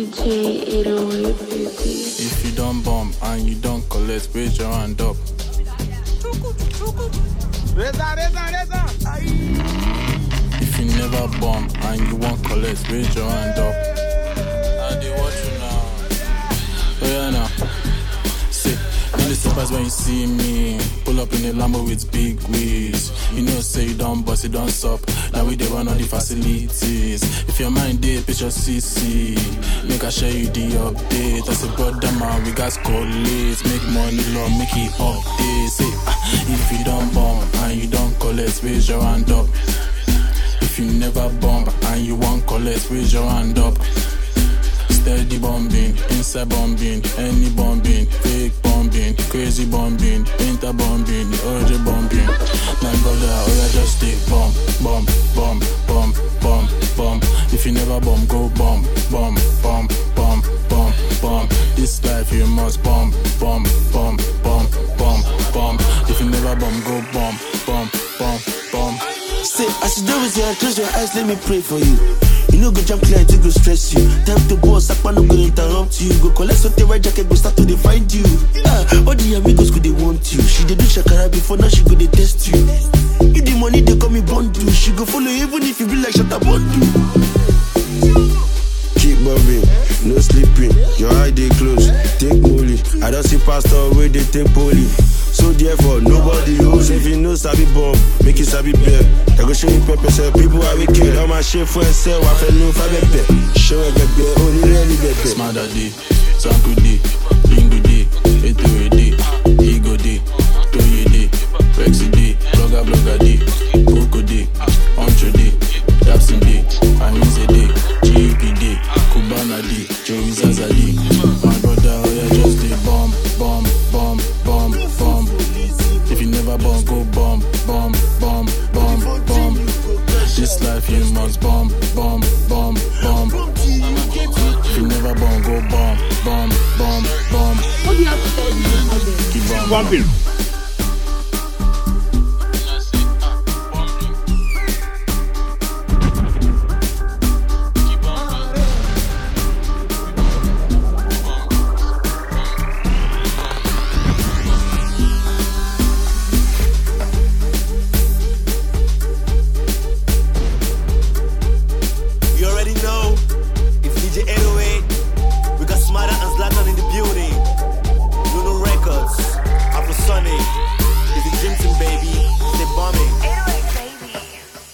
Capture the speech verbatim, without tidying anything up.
D J eight oh eight, baby. If you don't bomb and you don't collect, raise your hand up. Reza, Reza, Reza. If you never bomb and you won't collect, raise your hand up. And they watch you now. Oh yeah now. See, don't be surprised when you see me. Pull up in a Lambo with big wheels. You know say you don't bust, you don't sup. Now we they run all the facilities. If your mind deep, it's your C C. Make I show you the update. I say brother man, we got collect. Make money long, make it update. Say ah, if you don't bomb and you don't collect, raise your hand up. If you never bomb and you won't collect, raise your hand up. Steady bombing, inside bombing, any bombing, fake bombing, crazy bombing, inter bombing, O J bombing. My brother, oh yeah, just stay bomb, bomb, bomb, bomb, bomb, bomb. If you never bomb, go bomb, bomb, bomb, bomb, bomb, bomb. This life you must bomb, bomb, bomb, bomb, bomb, bomb. If you never bomb, go bomb, bomb, bomb, bomb. Say, as you do with your close your eyes, let me pray for you. You know go jump clear, it go stress you. Time to boss, Akpa no go interrupt you. Go collect some white jacket, go start to dey find you. Ah, all the amigos go they want you. She dey do shakara before, now she go they test you. If the money they call me Bondu, she go follow even if you be like Shatta Bondu. Keep bobbing, no sleeping. Your eye they close, take molly. I don't see pastor where they take poly. So therefore, nobody owes. If you know Sabi bomb, make it Sabi bear. I go show you pepper, say people are wicked. All my shit for sale, I feel no five bear. Show a baby, only really baby. Smart day, Sanku day, Lingu day, Eto day, Ego day, Toye day, Rexy day, Blogger Blogger day, Coco day, Oncho day, Yapsin day, Amize day, G U P day, Kubana day, Joey Zaza day. My brother, oh yeah, just day bomb, bomb, bomb, bomb, bomb. If you never bomb, go bomb, bomb, bomb, bomb, bomb. This life you must bomb, bomb, bomb, bomb. If you never bomb, go bomb, bomb, bomb, bomb. What do you have to tell me? Keep bombing.